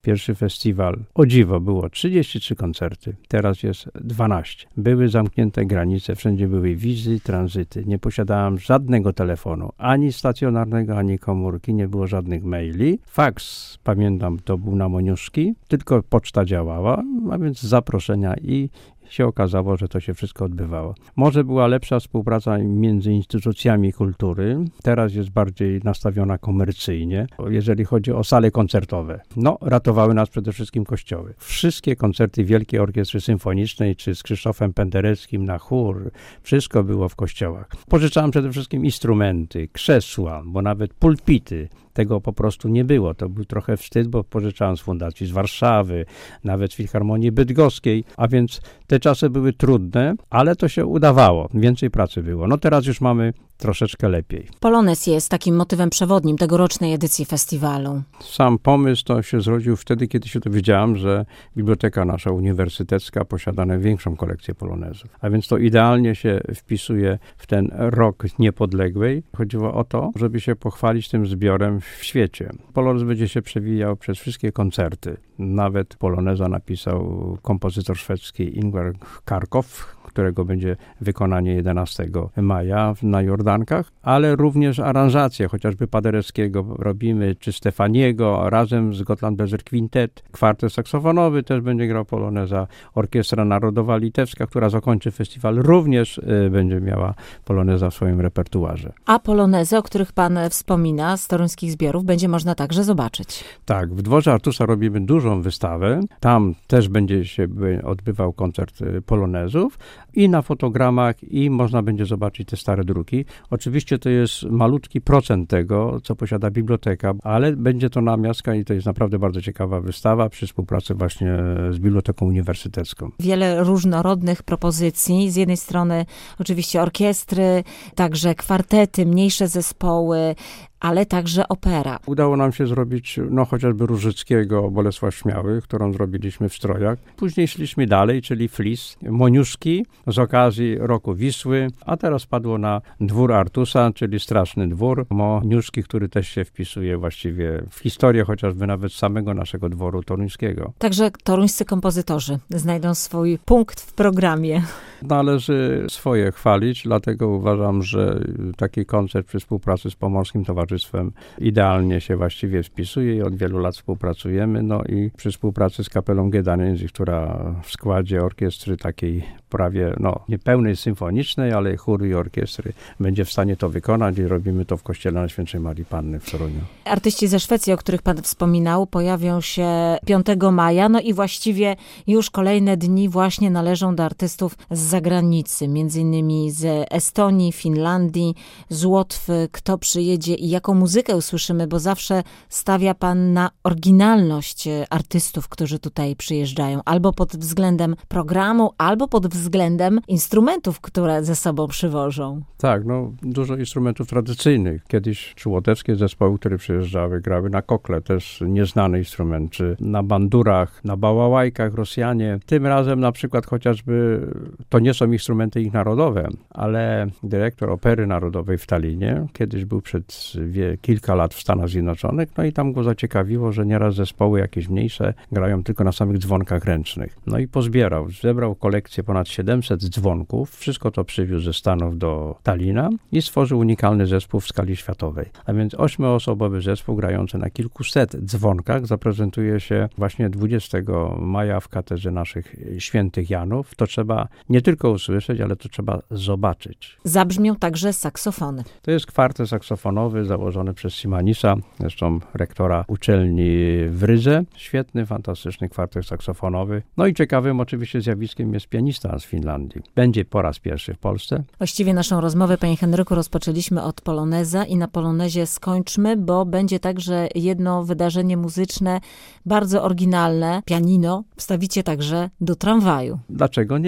Pierwszy festiwal, o dziwo, było 33 koncerty, teraz jest 12. Były zamknięte granice, wszędzie były wizy, tranzyty. Nie posiadałem żadnego telefonu, ani stacjonarnego, ani komórki, nie było żadnych maili. Faks, pamiętam, to był na Moniuszki, tylko poczta działała, a więc zaproszenia i się okazało, że to się wszystko odbywało. Może była lepsza współpraca między instytucjami kultury, teraz jest bardziej nastawiona komercyjnie, jeżeli chodzi o sale koncertowe. No, ratowały nas przede wszystkim kościoły. Wszystkie koncerty Wielkiej Orkiestry Symfonicznej, czy z Krzysztofem Pendereckim na chór, wszystko było w kościołach. Pożyczałem przede wszystkim instrumenty, krzesła, bo nawet pulpity. Tego po prostu nie było. To był trochę wstyd, bo pożyczałem z fundacji z Warszawy, nawet z Filharmonii Bydgoskiej, a więc te czasy były trudne, ale to się udawało. Więcej pracy było. No teraz już mamy troszeczkę lepiej. Polonez jest takim motywem przewodnim tegorocznej edycji festiwalu. Sam pomysł to się zrodził wtedy, kiedy się dowiedziałem, że biblioteka nasza uniwersytecka posiada największą kolekcję polonezów. A więc to idealnie się wpisuje w ten rok niepodległej. Chodziło o to, żeby się pochwalić tym zbiorem w świecie. Polonez będzie się przewijał przez wszystkie koncerty. Nawet poloneza napisał kompozytor szwedzki Ingvar Karkow, którego będzie wykonanie 11 maja na Jordankach, ale również aranżacje, chociażby Paderewskiego robimy, czy Stefaniego, razem z Gotland Bläser Quintet. Kwartet saksofonowy też będzie grał poloneza. Orkiestra Narodowa Litewska, która zakończy festiwal, również będzie miała poloneza w swoim repertuarze. A polonezy, o których pan wspomina, z toruńskich zbiorów, będzie można także zobaczyć. Tak, w Dworze Artusa robimy dużą wystawę. Tam też będzie się odbywał koncert polonezów. I na fotogramach, i można będzie zobaczyć te stare druki. Oczywiście to jest malutki procent tego, co posiada biblioteka, ale będzie to namiastka i to jest naprawdę bardzo ciekawa wystawa przy współpracy właśnie z Biblioteką Uniwersytecką. Wiele różnorodnych propozycji. Z jednej strony oczywiście orkiestry, także kwartety, mniejsze zespoły, ale także opera. Udało nam się zrobić, chociażby Różyckiego, Bolesław Śmiały, którą zrobiliśmy w strojach. Później szliśmy dalej, czyli Flis, Moniuszki z okazji Roku Wisły, a teraz padło na Dwór Artusa, czyli Straszny Dwór Moniuszki, który też się wpisuje właściwie w historię chociażby nawet samego naszego dworu toruńskiego. Także toruńscy kompozytorzy znajdą swój punkt w programie. Należy swoje chwalić, dlatego uważam, że taki koncert przy współpracy z Pomorskim Towarzystwem idealnie się właściwie wpisuje i od wielu lat współpracujemy. No i przy współpracy z Kapelą Gedanensi, która w składzie orkiestry takiej prawie, niepełnej symfonicznej, ale chóru i orkiestry będzie w stanie to wykonać i robimy to w kościele Najświętszej Marii Panny w Toruniu. Artyści ze Szwecji, o których pan wspominał, pojawią się 5 maja, i właściwie już kolejne dni właśnie należą do artystów z zagranicy, między innymi z Estonii, Finlandii, z Łotwy. Kto przyjedzie i jaką muzykę usłyszymy, bo zawsze stawia pan na oryginalność artystów, którzy tutaj przyjeżdżają, albo pod względem programu, albo pod względem instrumentów, które ze sobą przywożą. Tak, dużo instrumentów tradycyjnych. Kiedyś łotewskie zespoły, które przyjeżdżały, grały na kokle, też nieznany instrument, czy na bandurach, na bałałajkach Rosjanie. Tym razem na przykład chociażby, to nie są instrumenty ich narodowe, ale dyrektor Opery Narodowej w Tallinie, kiedyś był przed kilka lat w Stanach Zjednoczonych, i tam go zaciekawiło, że nieraz zespoły jakieś mniejsze grają tylko na samych dzwonkach ręcznych. I zebrał kolekcję ponad 700 dzwonków, wszystko to przywiózł ze Stanów do Tallina i stworzył unikalny zespół w skali światowej. A więc 8-osobowy zespół grający na kilkuset dzwonkach zaprezentuje się właśnie 20 maja w katedrze naszych świętych Janów. To trzeba nie tylko usłyszeć, ale to trzeba zobaczyć. Zabrzmią także saksofony. To jest kwartet saksofonowy założony przez Simanisa, zresztą rektora uczelni w Rydze. Świetny, fantastyczny kwartet saksofonowy. I ciekawym oczywiście zjawiskiem jest pianista z Finlandii. Będzie po raz pierwszy w Polsce. Właściwie naszą rozmowę, panie Henryku, rozpoczęliśmy od poloneza i na polonezie skończmy, bo będzie także jedno wydarzenie muzyczne bardzo oryginalne. Pianino wstawicie także do tramwaju. Dlaczego nie?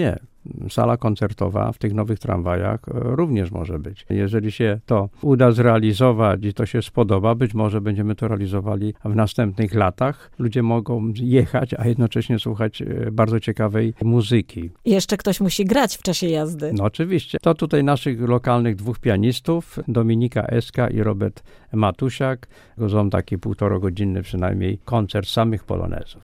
sala koncertowa w tych nowych tramwajach również może być. Jeżeli się to uda zrealizować i to się spodoba, być może będziemy to realizowali w następnych latach. Ludzie mogą jechać, a jednocześnie słuchać bardzo ciekawej muzyki. I jeszcze ktoś musi grać w czasie jazdy. No oczywiście. To tutaj naszych lokalnych 2 pianistów, Dominika Eska i Robert Matusiak. Są taki 1,5-godzinny przynajmniej koncert samych polonezów.